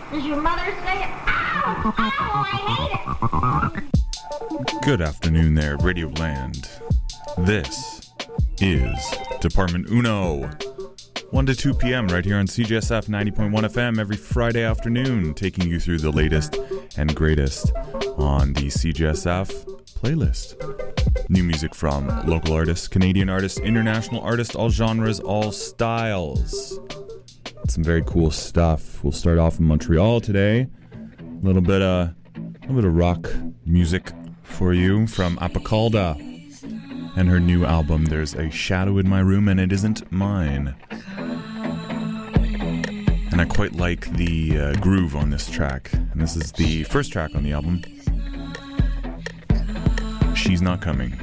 Does your mother say it? Ow! Ow! I hate it! Good afternoon there, Radio Land. This is Department Uno. 1 to 2 p.m. right here on CJSF 90.1 FM every Friday afternoon, taking you through the latest and greatest on the CJSF playlist. New music from local artists, Canadian artists, international artists, all genres, all styles. Some very cool stuff. We'll start off in Montreal today. A little bit of rock music for you from Apicalda and her new album, There's a Shadow in My Room and It Isn't Mine. And I quite like the groove on this track. And this is the first track on the album. She's Not Coming.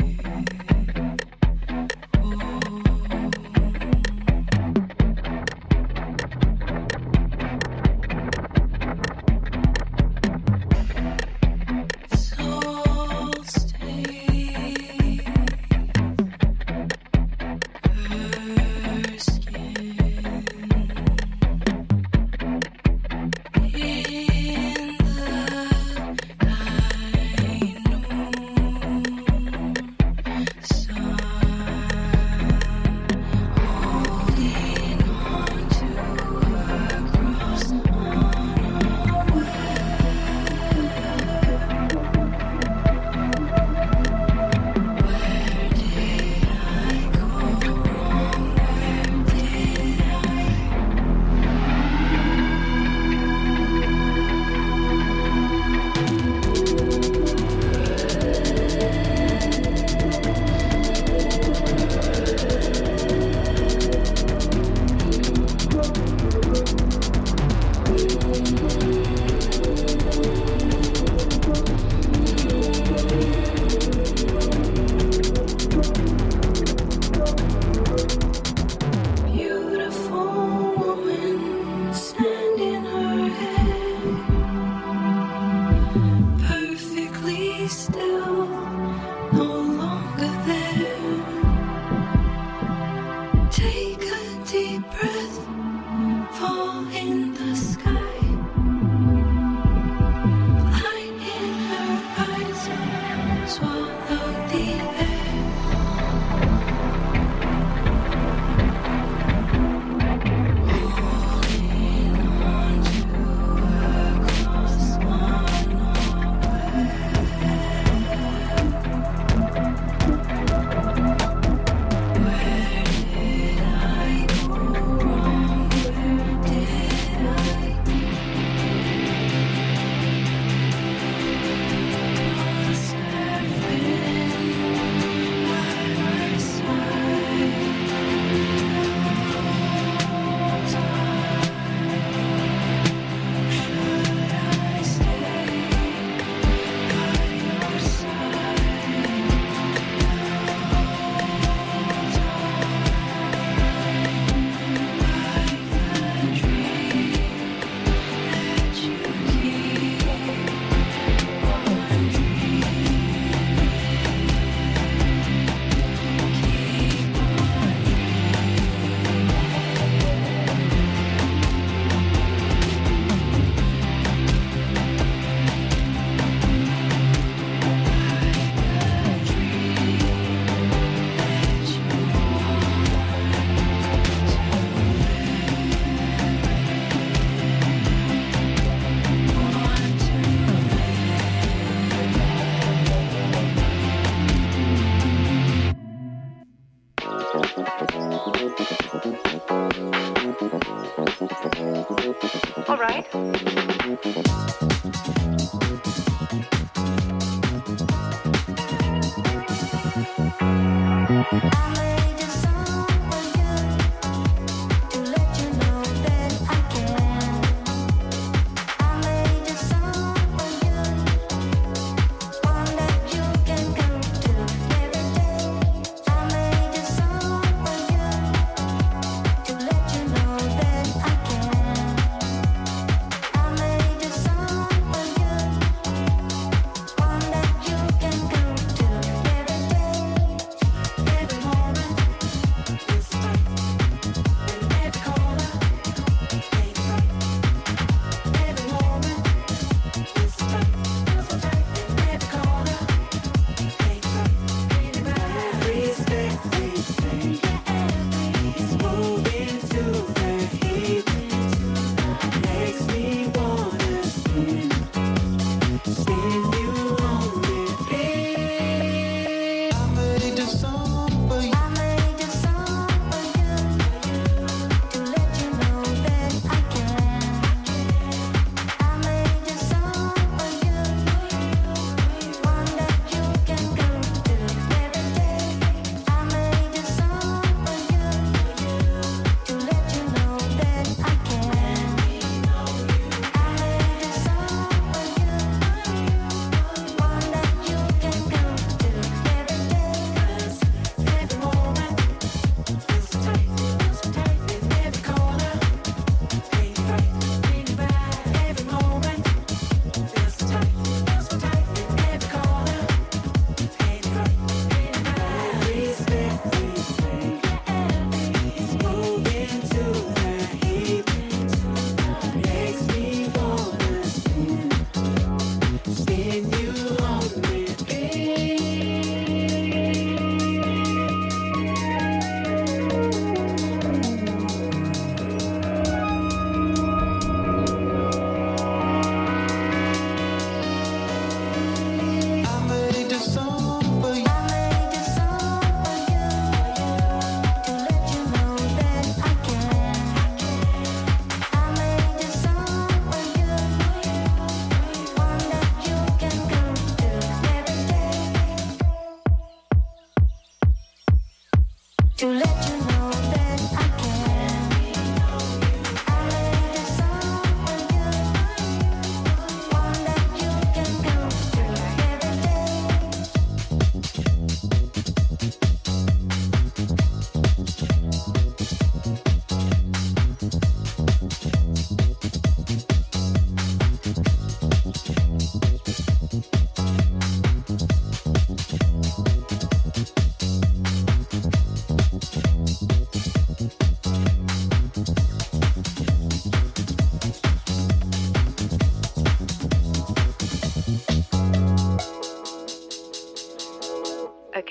All right.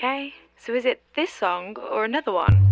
Okay, so is it this song or another one?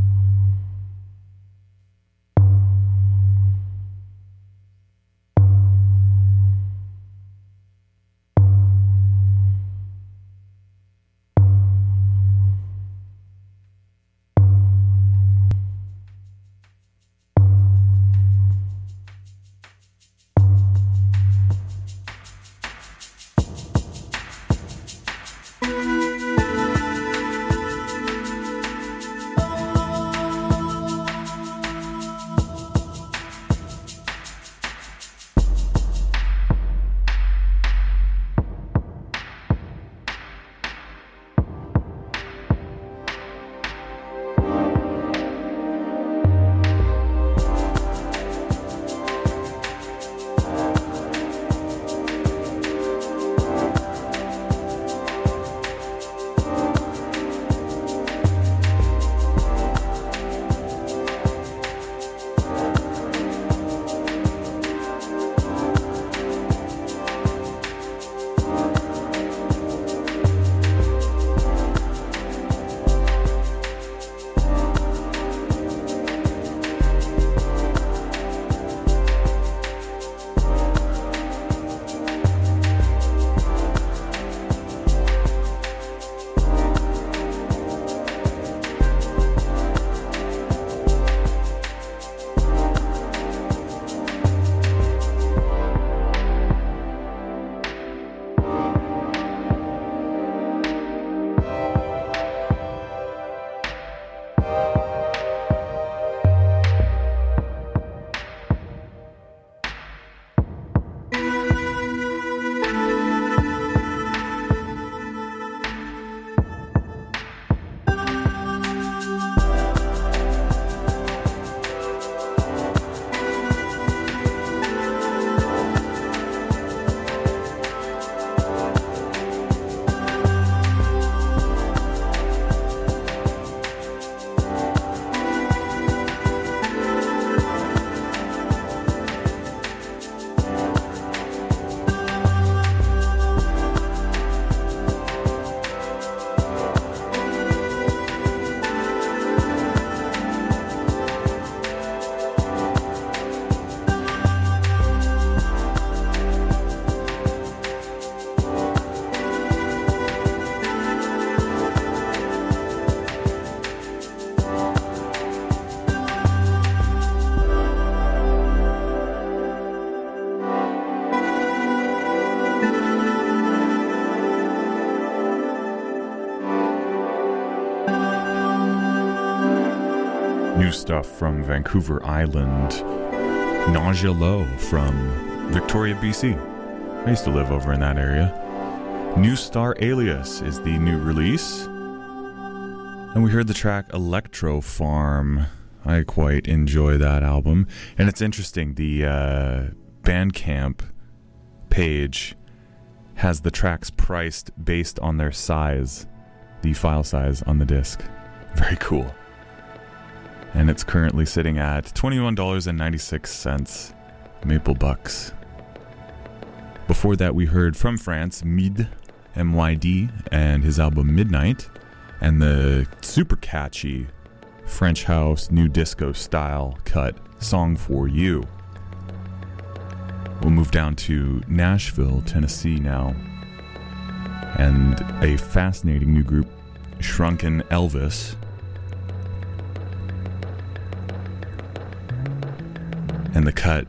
New stuff from Vancouver Island. Nangelo from Victoria, BC. I used to live over in that area. New Star Alias is the new release. And we heard the track Electro Farm. I quite enjoy that album. And it's interesting, the Bandcamp page has the tracks priced based on their size, the file size on the disc. Very cool. And it's currently sitting at $21.96 Maple Bucks. Before that, we heard from France, Mid, M-Y-D, and his album Midnight, and the super catchy French house, new disco style cut, Song for You. We'll move down to Nashville, Tennessee now, and a fascinating new group, Shrunken Elvis. And the cut,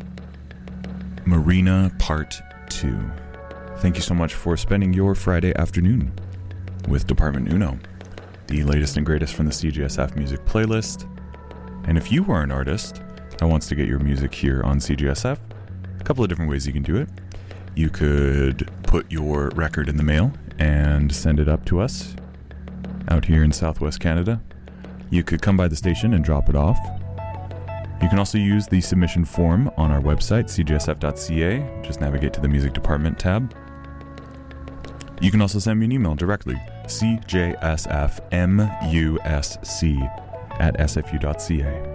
Marina Part 2. Thank you so much for spending your Friday afternoon with Department Uno, the latest and greatest from the CGSF music playlist. And if you are an artist that wants to get your music here on CGSF, a couple of different ways you can do it. You could put your record in the mail and send it up to us out here in Southwest Canada. You could come by the station and drop it off. You can also use the submission form on our website, cgsf.ca. Just navigate to the Music Department tab. You can also send me an email directly, cjsfmusc@sfu.ca.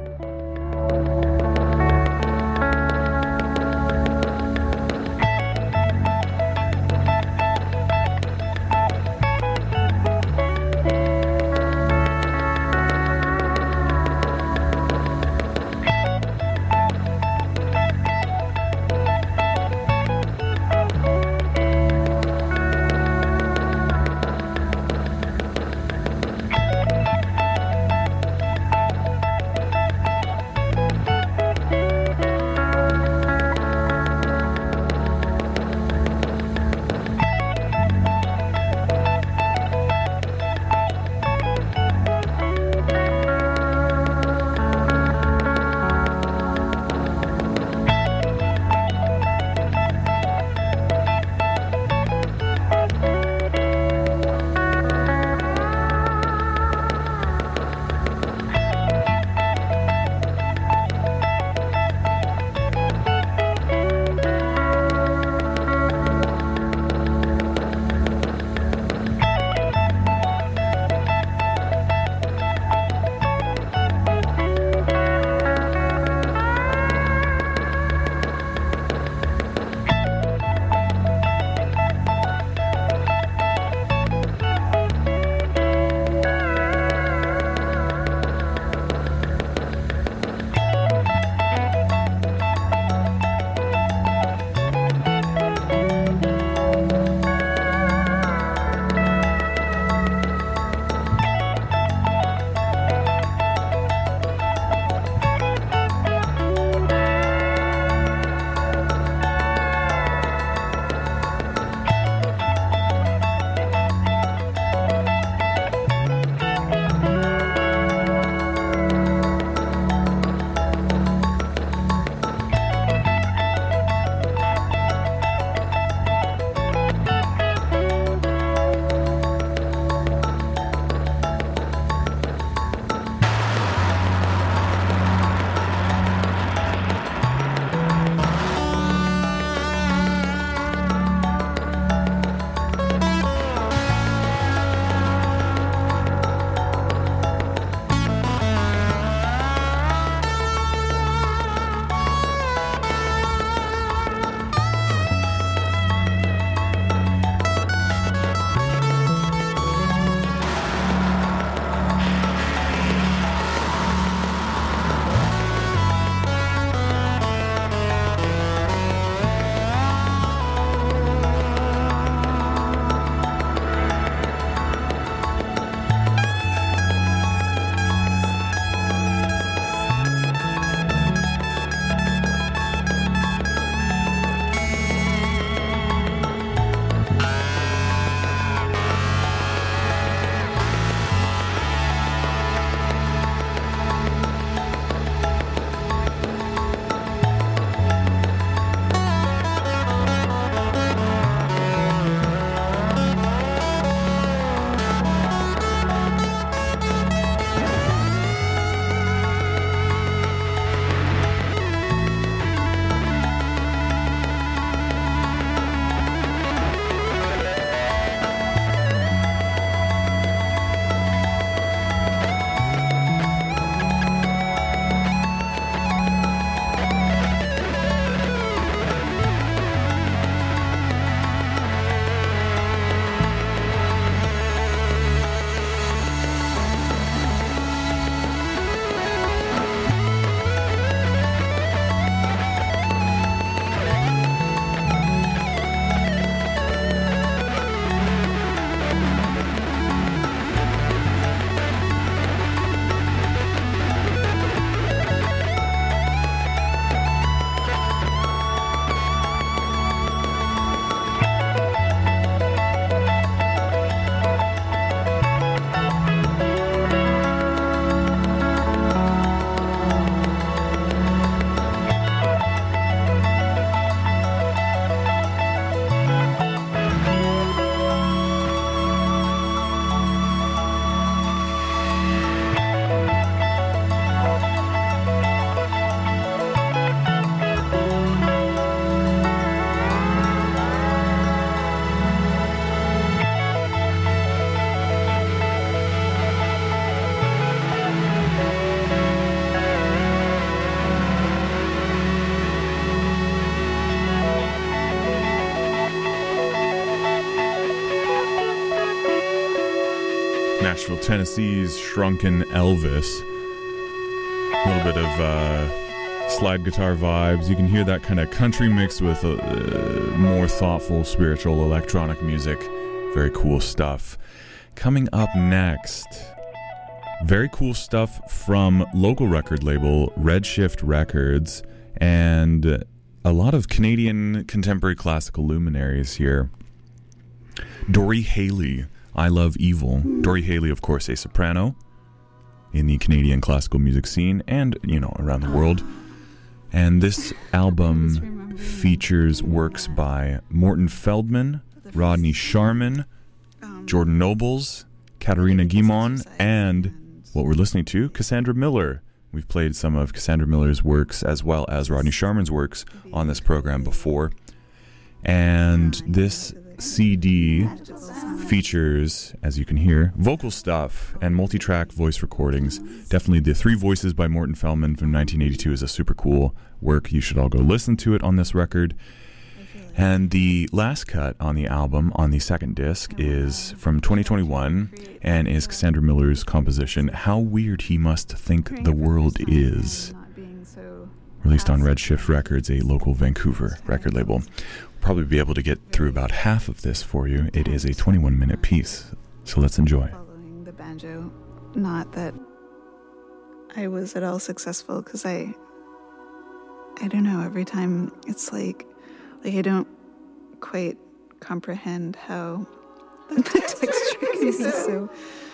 Nashville, Tennessee's Shrunken Elvis. A little bit of slide guitar vibes. You can hear that kind of country mixed with more thoughtful, spiritual electronic music. Very cool stuff. Coming up next, very cool stuff from local record label Redshift Records, and a lot of Canadian contemporary classical luminaries here. Dori Haley, I Love Evil. Dori Haley, of course, a soprano in the Canadian classical music scene and, around the world. And this album features works by Morton Feldman, Rodney Sharman, Jordan Nobles, Katerina Guimond, and what we're listening to, Cassandra Miller. We've played some of Cassandra Miller's works as well as Rodney Sharman's works on this program before. And this CD features, as you can hear, vocal stuff and multi-track voice recordings. Definitely the Three Voices by Morton Feldman from 1982 is a super cool work. You should all go listen to it on this record. And the last cut on the album, on the second disc, is from 2021 and is Cassandra Miller's composition, How Weird He Must Think the World Is, released on Redshift Records, a local Vancouver record label. Probably be able to get through about half of this for you. It is a 21-minute piece, so let's enjoy. Following the banjo, not that I was at all successful, because I don't know, every time it's like I don't quite comprehend how the texture can be so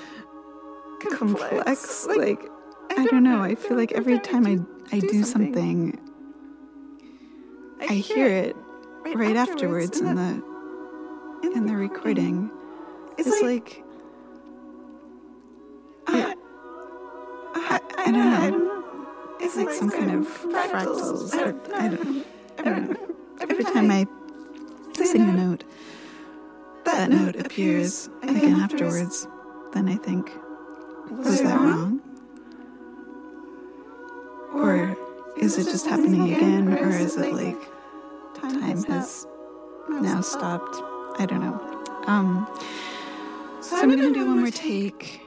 complex. Like, I don't know, I feel like every time I do something, I hear it right afterwards in the recording. It's like I don't know. It's like some kind of fractals. I don't know. Every time I sing a note, that note appears again afterwards. Then I think, was that wrong? Or is it just happening again? Or is it like time has now stopped? I don't know. So I'm going to do one more take.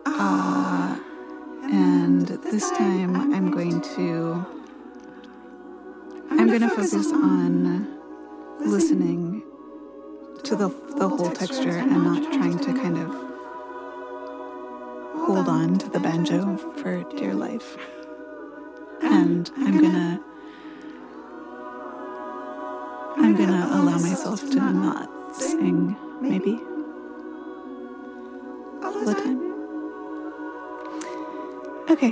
And this time I'm going to focus on listening to the whole texture and not trying to kind of hold on to the banjo for dear life. And I'm gonna allow myself to not sing, maybe, all the time. Okay.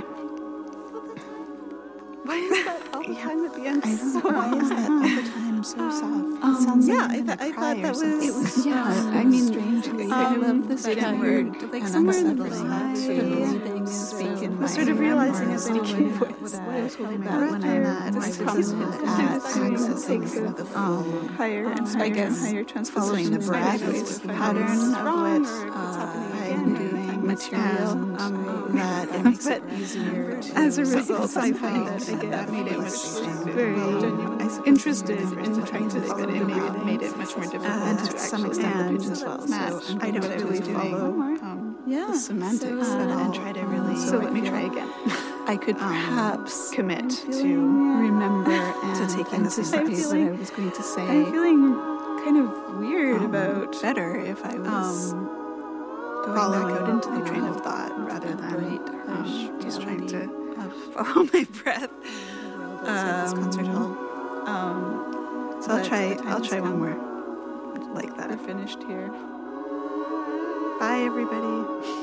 Why is that all the time at the end? Why is that all the time so soft? It sounds like I thought that was. It was I mean, strangely. I love this word. Like somewhere in the to speak in my sort of realizing as I speaking voice. What I was holding back when I'm at accessing the full higher and I guess higher following the breath pattern of what I am doing. Material that it makes it easier to. As a result, I find that made it much very interested in trying to follow the breathing. Made it much more difficult and to some extent the pitch as well. So I don't really follow the semantics and try to really. So let me try again. I could perhaps commit to remember and to taking this into what I was going to say. I'm feeling kind of weird about better if I was. Following out into the train of thought rather than just trying to follow my breath. This concert hall. So I'll try one more like that. We're finished here. Bye, everybody.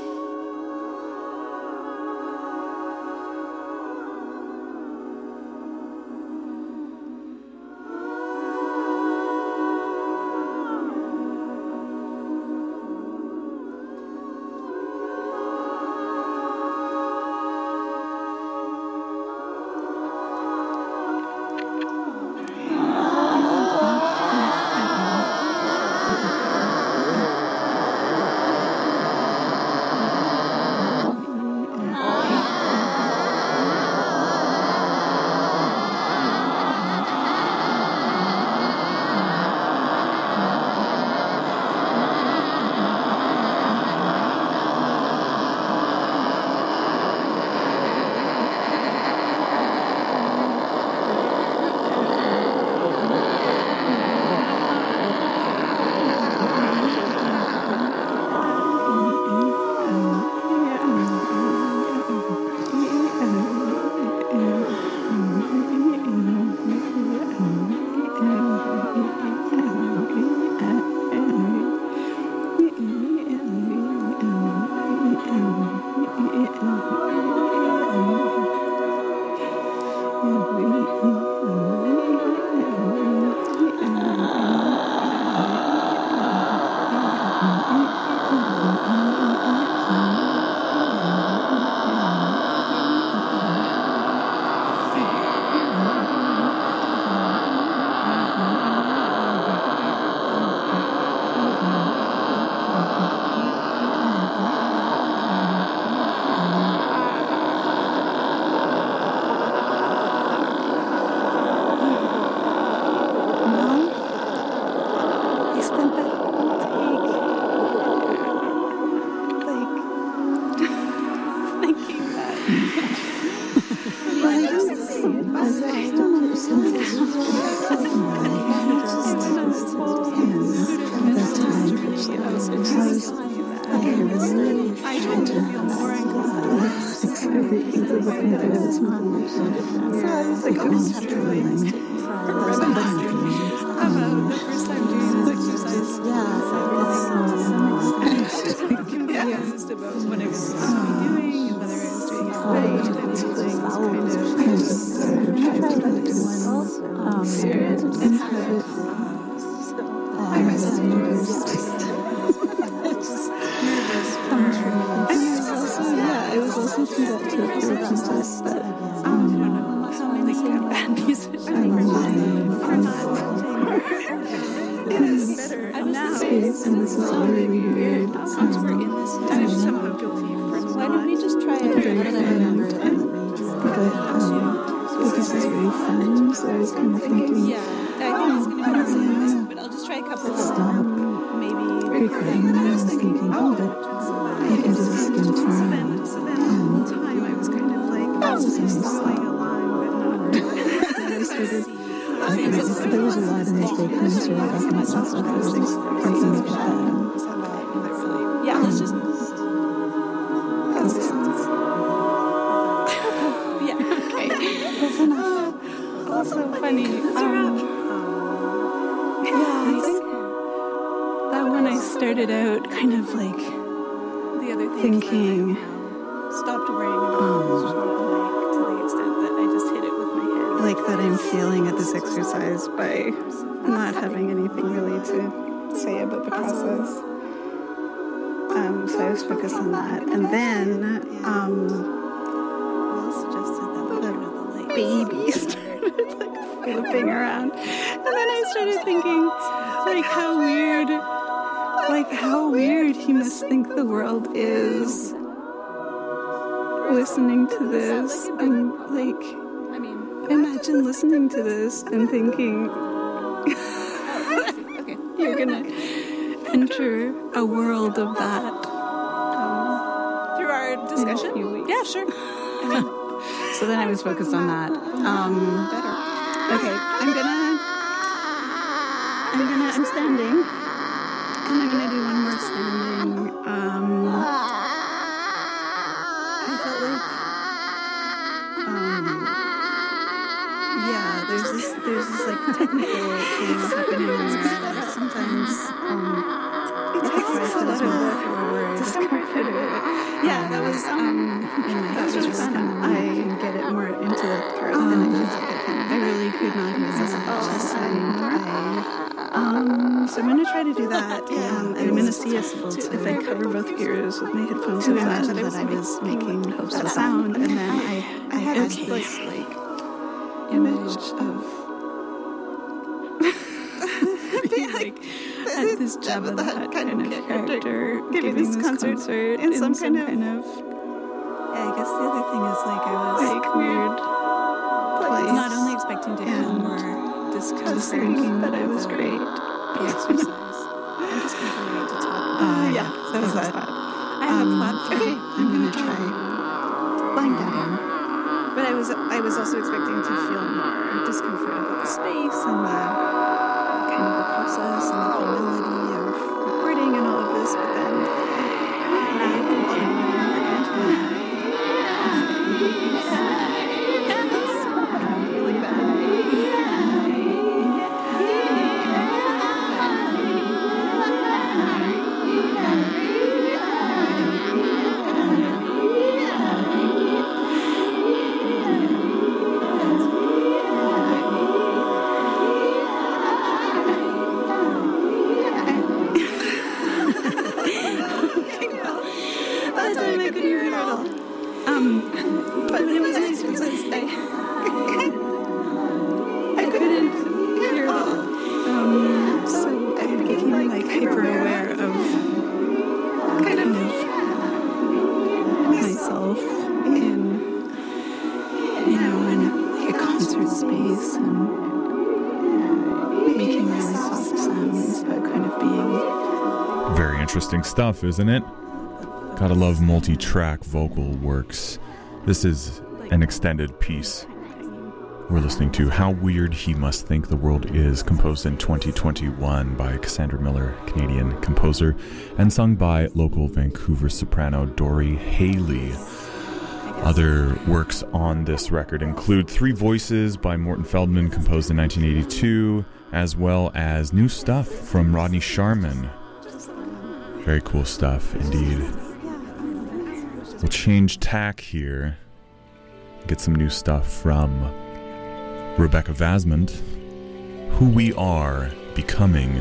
feeling about the first time doing this exercise. Confused about what I was supposed to be doing and whether I was doing it right. I was also through that tape process that I don't know how many bad musicians and now and this is all really weird. Since we're in this time, somehow guilty for why don't we just try it? But this is really fun, so I was kind of thinking, I think it's going to be fun, but I'll just try a couple of maybe recording. And I was thinking, I can just skin tomorrow. So then the whole time I was kind of like, going along, but not really. Then I started, there was a lot of mistakes, so I got myself thinking about that. Yeah, let's just... That's enough. Also funny. I think that when I started out, kind of like the other thinking, stopped worrying about to the extent that I just hit it with my head. Like that I'm failing at this exercise by not having anything really to say about the process. So I was focused on that, and then the baby started like flipping around, and then I started thinking, like how weird he must think the world is listening to this, and like imagine listening to this and thinking you're gonna enter a world of that through our discussion. Yeah, sure. So then I was focused on that. Okay, I'm standing, and I'm gonna do one more standing. I felt like, there's this like technical thing happening where sometimes it takes a lot of discomfort. Yeah, that was that was fun. I can get it more into the throat than I physically can. I really could not resist so I'm going to try to do that, and I'm going to see if I cover both ears with my headphones. So imagine that I was making that sound, and then I had this like image of being like at this Jabba the Hutt kind of character giving this concert in some kind of. Yeah, I guess the other thing is like I was like weird. Not only expecting to feel more discomfort, just thinking that I was great. The exercise. I'm just going to talk. Yeah, that was that. I have a platform. Okay, I'm going to try lying down. But I was also expecting to feel more discomfort about the space and the kind of the process and the finality of recording and all of this, but then really bad. But it was nice because I couldn't hear it all. So I became like hyper aware of kind of myself in, in like a concert space and making really soft sounds, but kind of being... Very interesting stuff, isn't it? Gotta love multi-track vocal works. This is an extended piece. We're listening to How Weird He Must Think the World Is, composed in 2021 by Cassandra Miller, Canadian composer, and sung by local Vancouver soprano Dory Haley. Other works on this record include Three Voices by Morton Feldman, composed in 1982, as well as new stuff from Rodney Sharman. Very cool stuff, indeed. We'll change tack here. Get some new stuff from Rebecca Vasmond, Who We Are Becoming.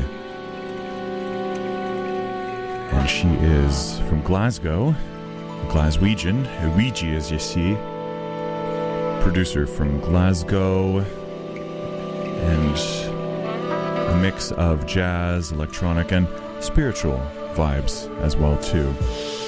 And she is from Glasgow, Glaswegian, Ouija as you see. Producer from Glasgow, and a mix of jazz, electronic, and spiritual vibes as well too.